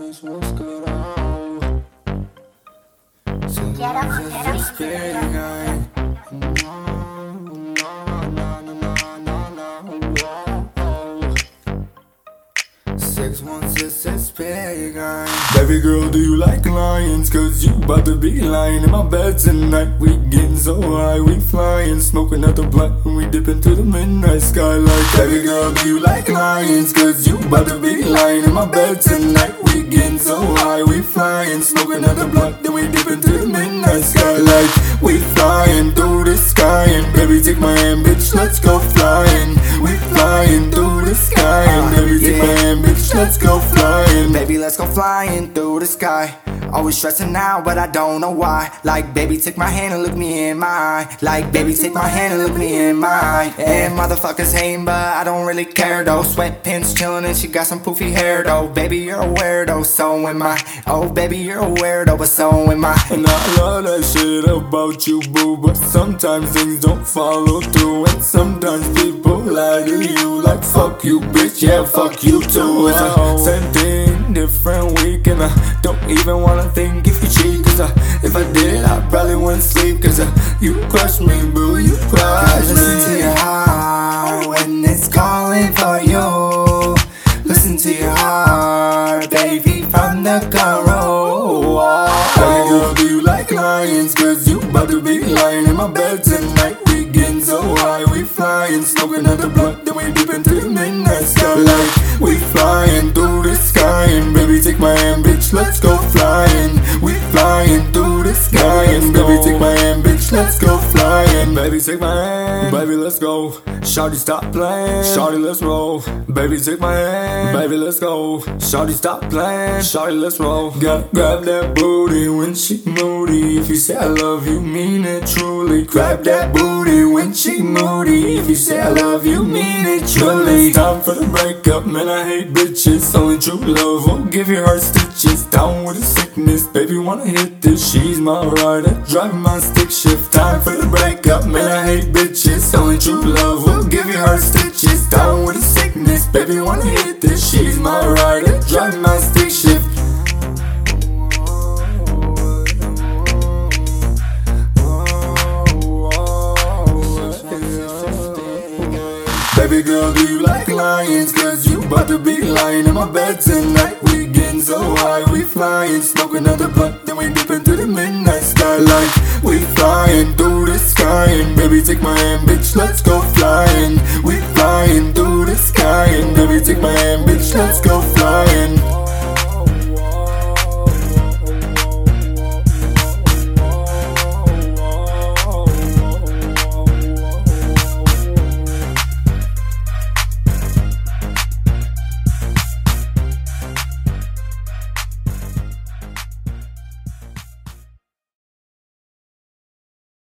This looks good out. Get up, get up, get up. 616 is big guy. Baby girl, do you like lions? Cause you bout to be lying in my bed tonight. We getting so high, we flying, smoking out the blunt, and we dip into the midnight sky. Like, baby girl, do you like lions? Cause you bout to be lying in my bed tonight. We getting so high, we flying, smoking out the blunt, then we dip into the midnight sky. Like, we flying through the sky, and baby take my hand, bitch, let's go flying. We flying through the sky, and baby take my hand, bitch, let's go flying. Baby, let's go flying through the sky. Always stressing out, but I don't know why. Like, baby, take my hand and look me in my eye. Like, baby, take my hand and look me in my eye. And motherfuckers hating, but I don't really care though. Sweatpants chillin' and she got some poofy hair though. Baby, you're a weirdo, so am I. Oh, baby, you're a weirdo, but so am I. And I love that shit about you, boo. But sometimes things don't follow through, and sometimes people lie to you. Like, fuck you, bitch, yeah, fuck you too. It's a same thing, different week, and I don't even wanna think if you cheat. Cause if I did, I probably wouldn't sleep. Cause you crushed me, boo, you crushed me. Listen to your heart when it's calling for you. Listen to your heart, baby, from the car. Baby girl, do you like lions? Cause you bout to be lying in my bed tonight. We getting so high, we flying, smoking out the blunt, then we dip into the midnight sky. Like, we flying through the sky, and baby take my hand, bitch, let's go flying. We flying through the sky, and baby take my hand, bitch, let's go flying. Baby take my hand, baby let's go. Shawty stop playing, shawty let's roll. Baby take my hand, baby let's go. Shawty stop playing, shawty let's roll. Gotta grab that booty when she moody. If you say I love you, mean it truly. Grab that booty when she moody. If you say I love you, mean it truly. It's time for the breakup, man, I hate bitches. Only true love will give your heart stitches. Down with the sickness, baby wanna hit this. She's my rider, driving my stick shift. Time for the breakup, man, I hate bitches. Only true love will give your heart stitches. Down with the sickness, baby wanna hit this. She's my rider, driving my stick shift. Baby girl, do you like lions? Cause you bout to be lying in my bed tonight. We getting so high, we flying, smoking out the blunt, then we dip into the midnight sky. Like, we flying through the sky, and baby take my hand, bitch, let's go flying. We flying through the sky, and baby take my hand, bitch, let's go